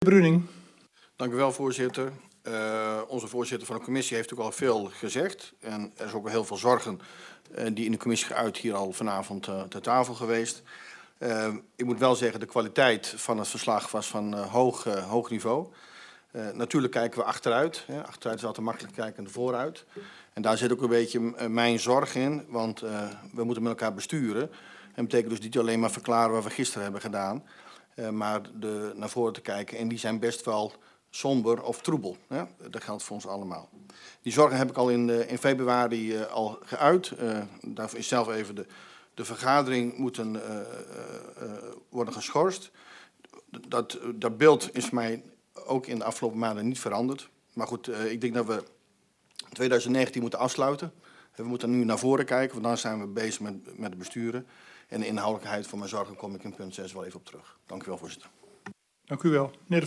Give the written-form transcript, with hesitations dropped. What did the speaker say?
Bruning. Dank u wel, voorzitter. Onze voorzitter van de commissie heeft ook al veel gezegd. En er is ook wel heel veel zorgen die in de commissie geuit hier al vanavond ter tafel geweest. Ik moet wel zeggen, de kwaliteit van het verslag was van hoog niveau. Natuurlijk kijken we achteruit. Hè. Achteruit is altijd makkelijk kijken dan vooruit. En daar zit ook een beetje mijn zorg in, want we moeten met elkaar besturen. En dat betekent dus niet alleen maar verklaren wat we gisteren hebben gedaan, maar naar voren te kijken. En die zijn best wel somber of troebel. Hè? Dat geldt voor ons allemaal. Die zorgen heb ik al in februari al geuit. Daarvoor is zelf even de vergadering moeten worden geschorst. Dat beeld is mij ook in de afgelopen maanden niet veranderd. Maar goed, ik denk dat we 2019 moeten afsluiten. We moeten nu naar voren kijken, want dan zijn we bezig met het besturen. En de inhoudelijkheid van mijn zorgen kom ik in punt 6 wel even op terug. Dank u wel, voorzitter. Dank u wel. Meneer